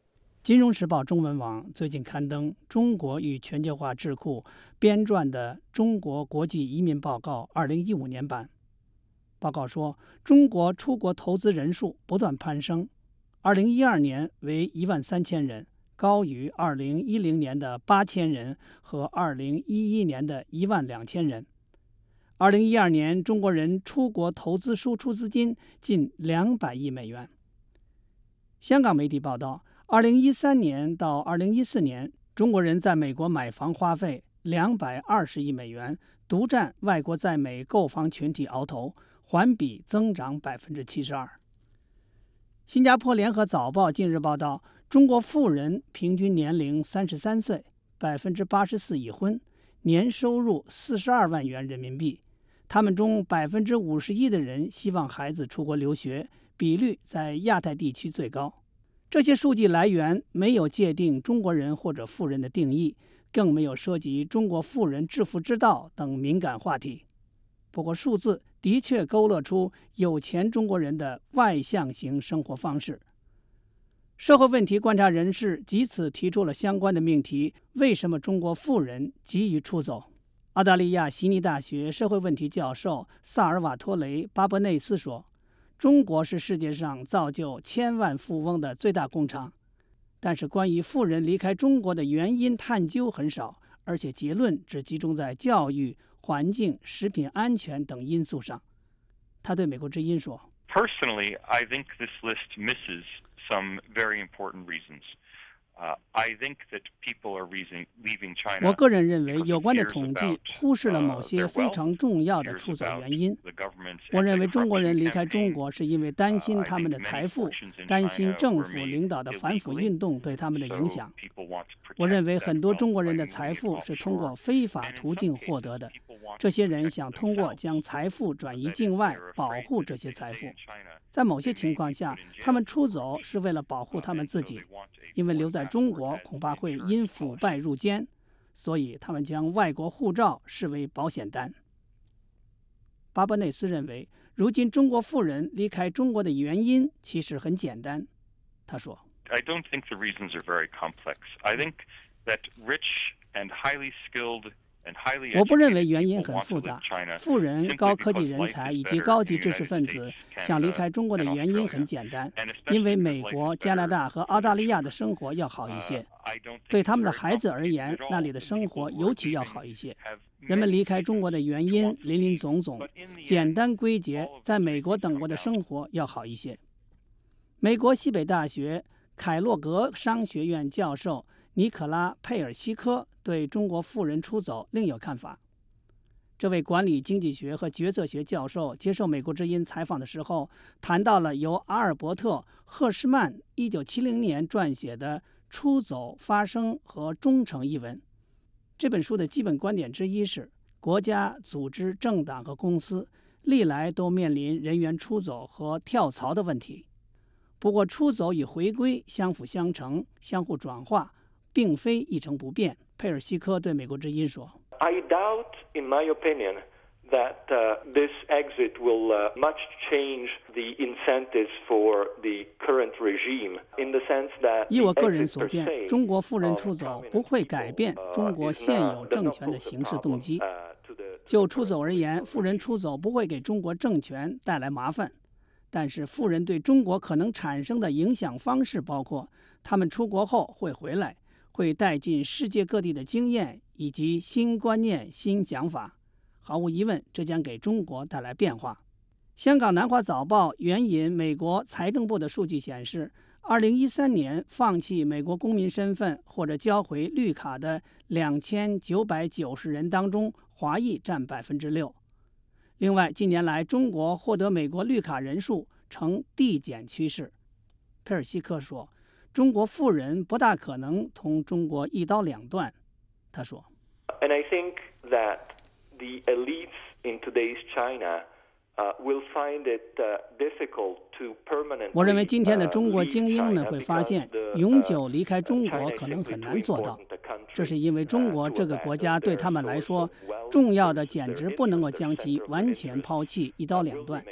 Speaker 4: 金融时报中文网最近刊登《中国与全球化智库》编撰的《中国国际移民报告》二零一五年版。报告说，中国出国投资人数不断攀升，二零一二年为一万三千人，高于二零一零年的八千人和二零一一年的一万两千人。二零一二年，中国人出国投资输出资金近两百亿美元。香港媒体报道，二零一三年到二零一四年，中国人在美国买房花费两百二十亿美元，独占外国在美购房群体鳌头，环比增长百分之七十二。新加坡联合早报近日报道，中国富人平均年龄三十三岁，百分之八十四已婚，年收入四十二万元人民币。他们中百分之五十一的人希望孩子出国留学，比率在亚太地区最高。这些数据来源没有界定中国人或者富人的定义，更没有涉及中国富人致富之道等敏感话题。不过，数字的确勾勒出有钱中国人的外向型生活方式。社会问题观察人士藉此提出了相关的命题：为什么中国富人急于出走？澳大利亚悉尼大学社会问题教授萨尔瓦托雷·巴伯内斯说，中国是世界上造就千万富翁的最大工厂，但是关于富人离开中国的原因探究很少，而且结论只集中在教育、环境、食品安全等因素上。他对美国之音说
Speaker 10: Personally, I think this list misses some very important reasons. Uh, I think that people are leaving China.
Speaker 4: 我个人认为，有关的统计忽视了某些非常重要的出走原因。我认为中国人离开中国是因为担心他们的财富，担心政府领导的反腐运动对他们的影响。我认为很多中国人的财富是通过非法途径获得的，这些人想通过将财富转移境外，保护这些财富。在某些情况下，他们出走是为了保护他们自己，因为留在中国恐怕会因腐败入监，所以他们将外国护照视为保险单。巴伯内斯认为，如今中国富人离开中国的原因其实很简单。他说
Speaker 10: I don't think the reasons are very complex. I think that rich and highly skilled
Speaker 4: 我不认为原因很复杂。富人、高科技人才以及高级知识分子想离开中国的原因很简单，因为美国、加拿大和澳大利亚的生活要好一些，对他们的孩子而言，那里的生活尤其要好一些。人们离开中国的原因林林总总，简单归结，在美国等国的生活要好一些。美国西北大学凯洛格商学院教授尼可拉·佩尔西科对中国富人出走另有看法。这位管理经济学和决策学教授接受美国之音采访的时候，谈到了由阿尔伯特·赫什曼一九七零年撰写的《出走、发生和忠诚》一文。这本书的基本观点之一是，国家、组织、政党和公司历来都面临人员出走和跳槽的问题。不过，出走与回归相辅相成，相互转化，并非一成不变。佩尔西科对美国之音说
Speaker 11: I doubt, in my opinion, that uh, this exit will uh, much change the incentives for the current regime, in the sense that
Speaker 4: 以我个人所见，中国富人出走不会改变中国现有政权的行事动机。就出走而言，富人出走不会给中国政权带来麻烦，但是富人对中国可能产生的影响方式包括，他们出国后会回来，会带进世界各地的经验以及新观念、新讲法。毫无疑问，这将给中国带来变化。香港南华早报援引美国财政部的数据显示，二零一三年放弃美国公民身份或者交回绿卡的两千九百九十人当中，华裔占百分之六。另外，近年来中国获得美国绿卡人数呈递减趋势。佩尔西克说，中国富人不大可能同中国一刀两断。他说
Speaker 11: And I think that the elites in today's China uh, will find it uh, difficult to permanently
Speaker 4: 我认为今天的中国精英们会发现，永久离开中国可能很难做到。这是因为中国这个国家对他们来说重要的，简直不能够将其完全抛弃，一刀两断。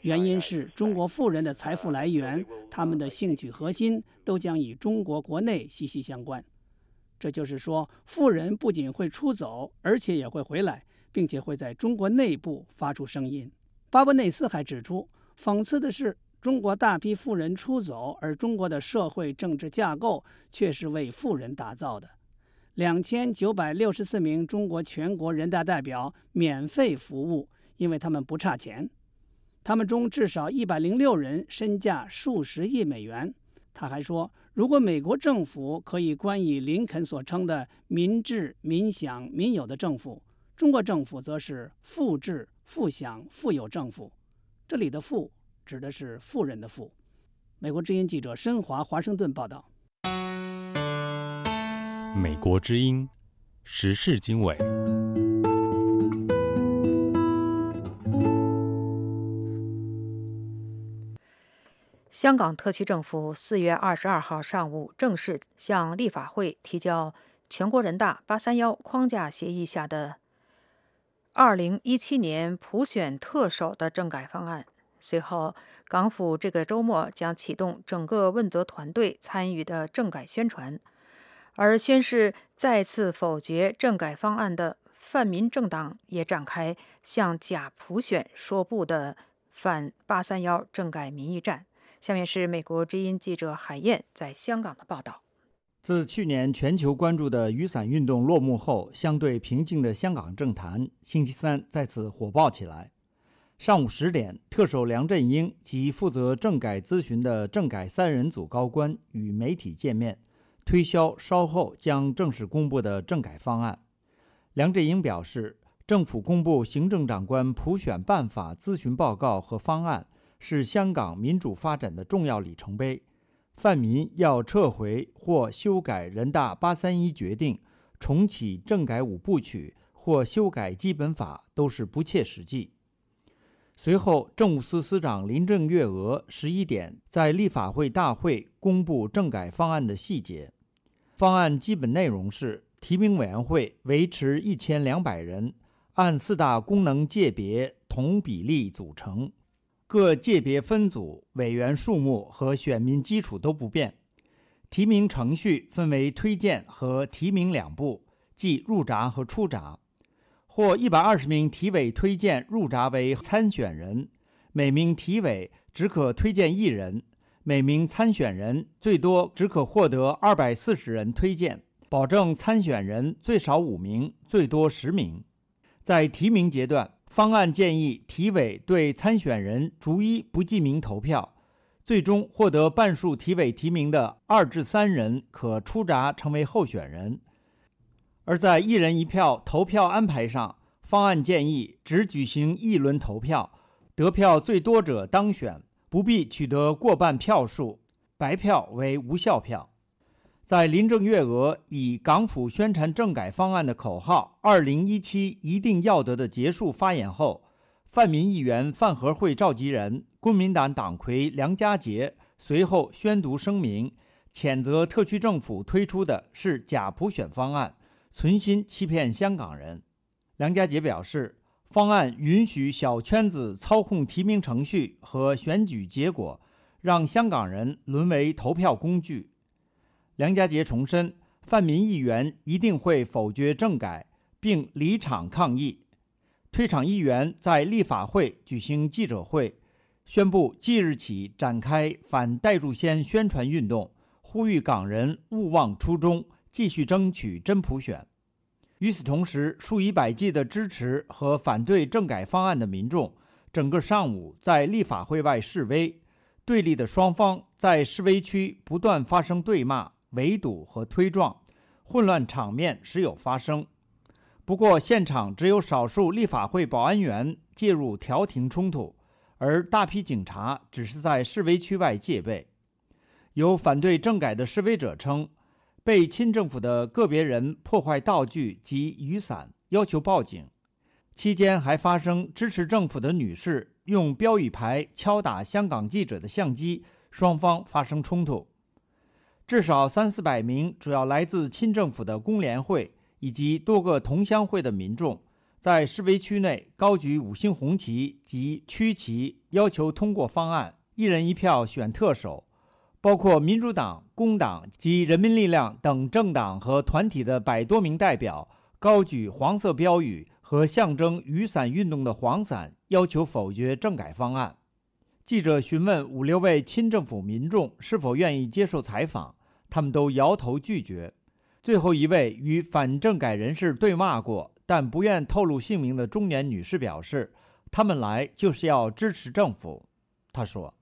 Speaker 4: 原因是中国富人的财富来源，他们的兴趣核心都将与中国国内息息相关。这就是说，富人不仅会出走，而且也会回来，并且会在中国内部发出声音。巴伯内斯还指出，讽刺的是，中国大批富人出走，而中国的社会政治架构却是为富人打造的。两千九百六十四名中国全国人大代表免费服务，因为他们不差钱。他们中至少一百零六人身价数十亿美元。他还说，如果美国政府可以冠以林肯所称的民治、民享、民有的政府，中国政府则是富治、富享、富有政府。这里的富指的是富人的富。美国之音记者申华华盛顿报道。
Speaker 21: 美国之音时事经纬。
Speaker 3: 香港特区政府四月二十二号上午正式向立法会提交全国人大八三一框架协议下的二零一七年普选特首的政改方案。随后，港府这个周末将启动整个问责团队参与的政改宣传。而宣誓再次否决政改方案的泛民政党也展开向假普选说不的反八三一政改民意战。下面是美国之音记者海燕在香港的报道。
Speaker 1: 自去年全球关注的雨伞运动落幕后，相对平静的香港政坛星期三再次火爆起来。上午十点，特首梁振英及负责政改咨询的政改三人组高官与媒体见面，推销稍后将正式公布的政改方案。梁振英表示，政府公布行政长官普选办法咨询报告和方案，是香港民主发展的重要里程碑。泛民要撤回或修改人大八三一决定，重启政改五部曲或修改基本法都是不切实际。随后，政务司司长林郑月娥十一点在立法会大会公布政改方案的细节。方案基本内容是，提名委员会维持一千两百人，按四大功能界别同比例组成，各界别分组委员数目和选民基础都不变。提名程序分为推荐和提名两步，即入闸和出闸。或一百二十名提委推荐入闸为参选人，每名提委只可推荐一人，每名参选人最多只可获得二百四十人推荐，保证参选人最少五名，最多十名。在提名阶段，方案建议提委对参选人逐一不记名投票，最终获得半数提委提名的二至三人可出闸成为候选人。而在一人一票投票安排上，方案建议只举行一轮投票，得票最多者当选，不必取得过半票数，白票为无效票。在林郑月娥以港府宣传政改方案的口号二零一七一定要得的结束发言后，泛民议员饭盒会召集人公民党党魁梁家杰随后宣读声明，谴责特区政府推出的是假普选方案，存心欺骗香港人。梁家杰表示，方案允许小圈子操控提名程序和选举结果，让香港人沦为投票工具。梁家杰重申，泛民议员一定会否决政改，并离场抗议。退场议员在立法会举行记者会，宣布即日起展开反戴柱先宣传运动，呼吁港人勿忘初衷，继续争取真普选。与此同时，数以百计的支持和反对政改方案的民众，整个上午在立法会外示威，对立的双方在示威区不断发生对骂、围堵和推撞，混乱场面时有发生。不过，现场只有少数立法会保安员介入调停冲突，而大批警察只是在示威区外戒备。有反对政改的示威者称，被亲政府的个别人破坏道具及雨伞，要求报警。期间还发生支持政府的女士用标语牌敲打香港记者的相机，双方发生冲突。至少三四百名主要来自亲政府的工联会以及多个同乡会的民众， 在示威区内高举五星红旗及区旗，要求通过方案，一人一票选特首。包括民主党、工党及人民力量等政党和团体的百多名代表，高举黄色标语和象征雨伞运动的黄伞，要求否决政改方案。记者询问五六位亲政府民众是否愿意接受采访，他们都摇头拒绝。最后一位与反政改人士对骂过，但不愿透露姓名的中年女士表示，他们来就是要支持政府。她说：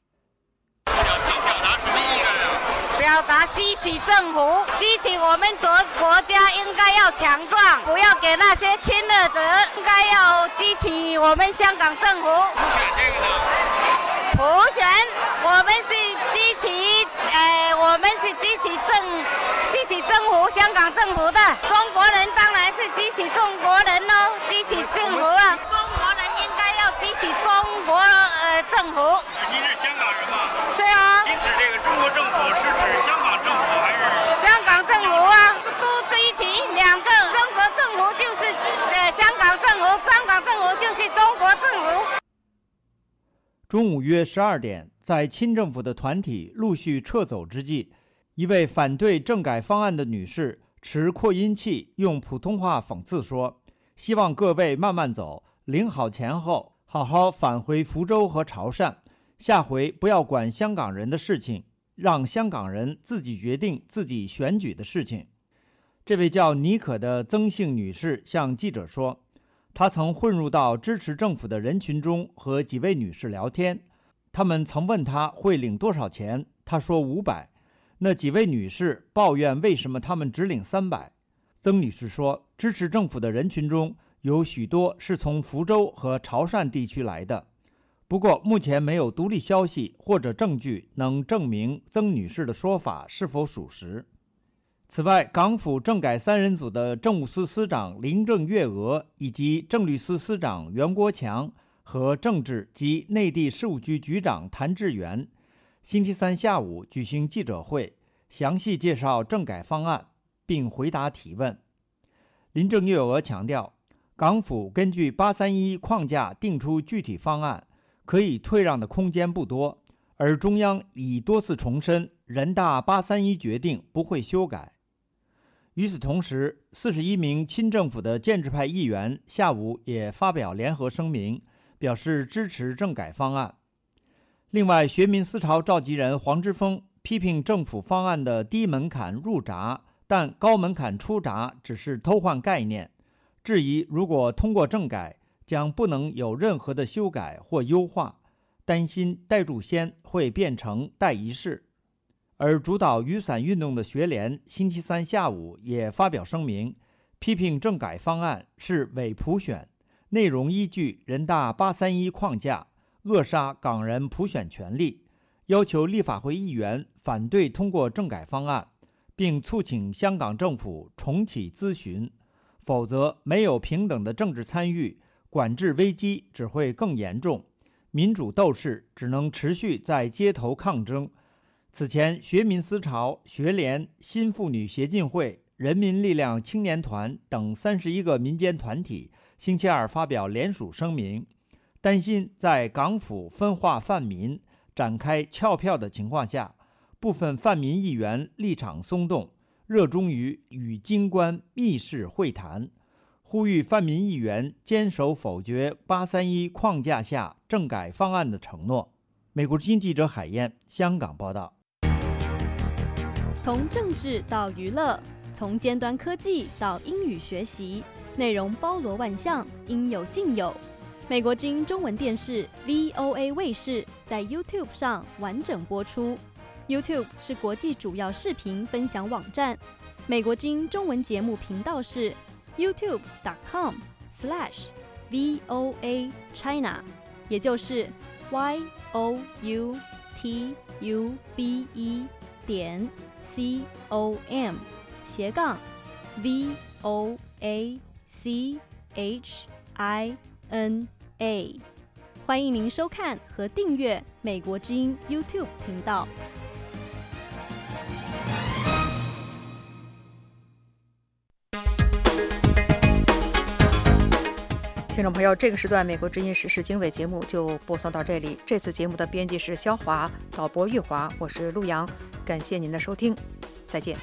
Speaker 7: 表达支持政府，支持我们国国家应该要强壮，不要给那些侵略者，应该要支持我们香港政府。普选这个呢？普选，我们是支持，呃，我们是支持政，支持政府，香港政府的。中国人当然是支持中国人喽，支持政府啊。中国人应该要支持中国呃政府。
Speaker 12: 您是香港人吗？
Speaker 7: 是啊。
Speaker 12: 您指这个中国政府是指香港政府还是？
Speaker 7: 香港政府啊，这都支持两个。中国政府就是呃香港政府，香港政府就是中国政府。
Speaker 1: 中午约十二点，在亲政府的团体陆续撤走之际，一位反对政改方案的女士持扩音器用普通话讽刺说：“希望各位慢慢走，领好钱后，好好返回福州和潮汕，下回不要管香港人的事情，让香港人自己决定自己选举的事情。”这位叫妮可的曾姓女士向记者说，她曾混入到支持政府的人群中和几位女士聊天，他们曾问她会领多少钱，她说五百。那几位女士抱怨为什么他们只领三百。曾女士说，支持政府的人群中有许多是从福州和潮汕地区来的，不过目前没有独立消息或者证据能证明曾女士的说法是否属实。此外，港府政改三人组的政务司司长林郑月娥以及政律司司长袁国强和政治及内地事务局局长谭志源星期三下午举行记者会，详细介绍政改方案，并回答提问。林郑月娥强调，港府根据八三一框架定出具体方案，可以退让的空间不多，而中央已多次重申人大八三一决定不会修改。与此同时，四十一名亲政府的建制派议员下午也发表联合声明，表示支持政改方案。另外，学民思潮召集人黄之锋批评政府方案的低门槛入闸，但高门槛出闸只是偷换概念，质疑如果通过政改，将不能有任何的修改或优化，担心戴柱先会变成戴一式。而主导雨伞运动的学联星期三下午也发表声明，批评政改方案是伪普选，内容依据人大八三一框架，扼杀港人普选权利，要求立法会议员反对通过政改方案，并促请香港政府重启咨询，否则没有平等的政治参与，管制危机只会更严重，民主斗士只能持续在街头抗争。此前，学民思潮、学联、新妇女协进会、人民力量青年团等三十一个民间团体星期二发表联署声明，担心在港府分化泛民、展开撬票的情况下，部分泛民议员立场松动，热衷于与京官密室会谈，呼吁泛民议员坚守否决八三一框架下政改方案的承诺。美国之音记者海燕，香港报道。
Speaker 15: 从政治到娱乐，从尖端科技到英语学习，内容包罗万象，应有尽有。美国之音中文电视 V O A 卫视在 YouTube 上完整播出。YouTube 是国际主要视频分享网站。美国之音中文节目频道是 youtube dot com slash V O A China， 也就是 Y O U T U B E 点 C O M 斜杠 V O A C H I N A， 欢迎您收看和订阅美国之音 YouTube 频道。
Speaker 3: 听众朋友，这个时段美国之音时事经纬节目就播送到这里。这次节目的编辑是肖华，导播玉华，我是陆阳，感谢您的收听，再见。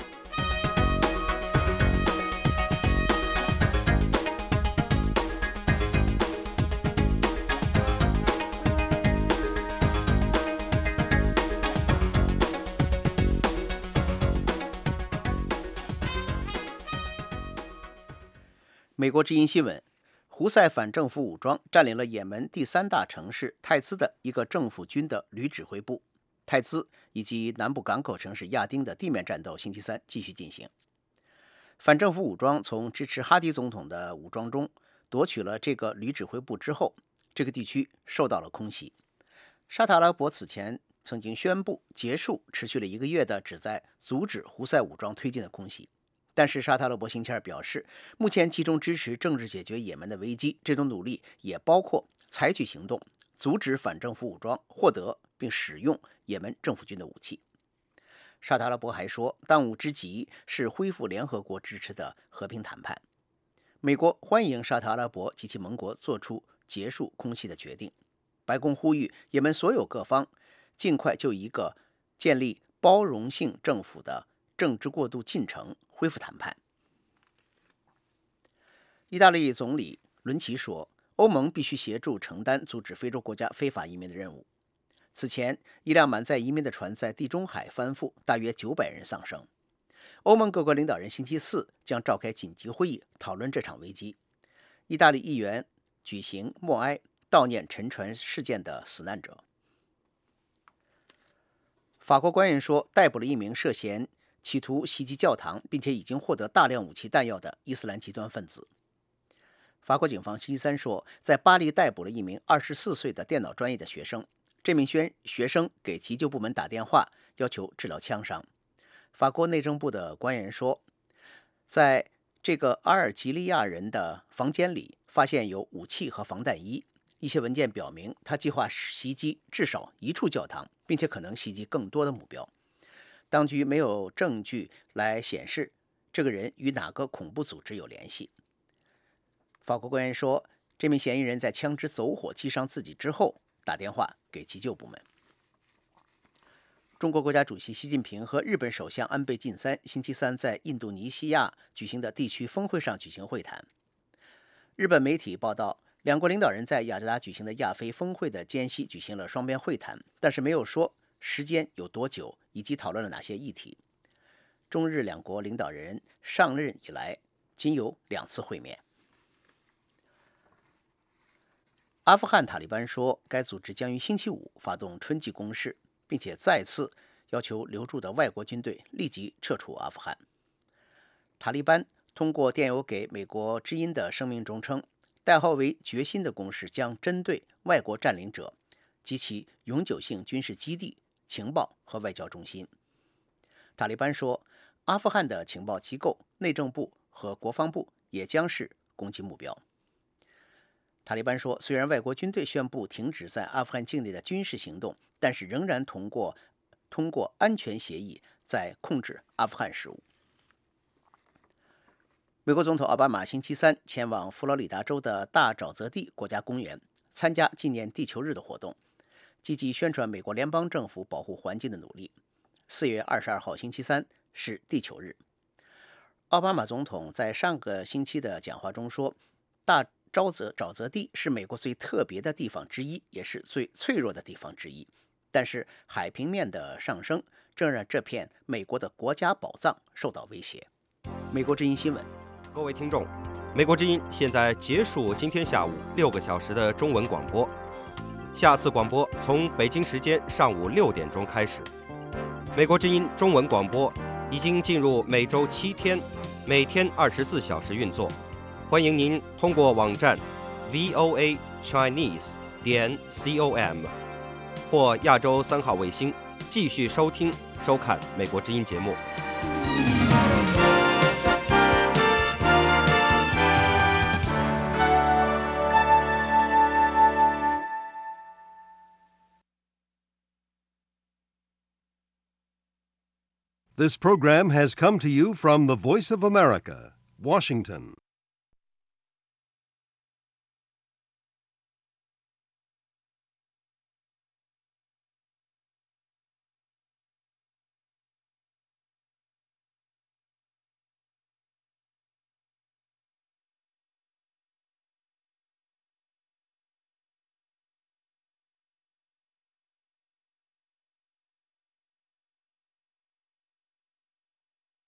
Speaker 13: 美国之音新闻：胡塞反政府武装占领了也门第三大城市泰兹的一个政府军的旅指挥部。泰兹以及南部港口城市亚丁的地面战斗星期三继续进行。反政府武装从支持哈迪总统的武装中夺取了这个旅指挥部之后，这个地区受到了空袭。沙特阿拉伯此前曾经宣布结束持续了一个月的旨在阻止胡塞武装推进的空袭。但是沙特阿拉伯星期二表示，目前集中支持政治解决也门的危机，这种努力也包括采取行动，阻止反政府武装获得并使用也门政府军的武器。沙特阿拉伯还说，当务之急是恢复联合国支持的和平谈判。美国欢迎沙特阿拉伯及其盟国做出结束空袭的决定。白宫呼吁也门所有各方尽快就一个建立包容性政府的政治过渡进程恢复谈判。意大利总理伦齐说，欧盟必须协助承担阻止非洲国家非法移民的任务。此前，一辆满载移民的船在地中海翻覆，大约九百人丧生。欧盟各国领导人星期四将召开紧急会议，讨论这场危机。意大利议员举行默哀，悼念沉船事件的死难者。法国官员说，逮捕了一名涉嫌企图袭击教堂，并且已经获得大量武器弹药的伊斯兰极端分子。法国警方星期三说，在巴黎逮捕了一名二十四岁的电脑专业的学生。这名学生给急救部门打电话，要求治疗枪伤。法国内政部的官员说，在这个阿尔及利亚人的房间里发现有武器和防弹衣。一些文件表明，他计划袭击至少一处教堂，并且可能袭击更多的目标。当局没有证据来显示这个人与哪个恐怖组织有联系。法国官员说，这名嫌疑人在枪支走火击伤自己之后打电话给急救部门。中国国家主席习近平和日本首相安倍晋三星期三在印度尼西亚举行的地区峰会上举行会谈。日本媒体报道，两国领导人在雅加达举行的亚非峰会的间隙举行了双边会谈，但是没有说时间有多久以及讨论了哪些议题。中日两国领导人上任以来仅有两次会面。阿富汗塔利班说，该组织将于星期五发动春季攻势，并且再次要求留驻的外国军队立即撤出阿富汗。塔利班通过电邮给美国之音的声明中称，代号为决心的攻势将针对外国占领者及其永久性军事基地、情报和外交中心。塔利班说，阿富汗的情报机构、内政部和国防部也将是攻击目标。塔利班说，虽然外国军队宣布停止在阿富汗境内的军事行动，但是仍然通过通过安全协议在控制阿富汗事务。美国总统奥巴马星期三前往佛罗里达州的大沼泽地国家公园参加纪念地球日的活动，积极宣传美国联邦政府保护环境的努力。四月二十二号星期三是地球日。奥巴马总统在上个星期的讲话中说，大沼泽沼泽地是美国最特别的地方之一，也是最脆弱的地方之一。但是海平面的上升正让这片美国的国家宝藏受到威胁。美国之音新闻，
Speaker 14: 各位听众，美国之音现在结束今天下午六个小时的中文广播，下次广播从北京时间上午六点钟开始。美国之音中文广播已经进入每周七天，每天二十四小时运作。欢迎您通过网站 v o a chinese 点 com 或亚洲三号卫星继续收听收看美国之音节目。
Speaker 16: This program has come to you from the Voice of America, Washington.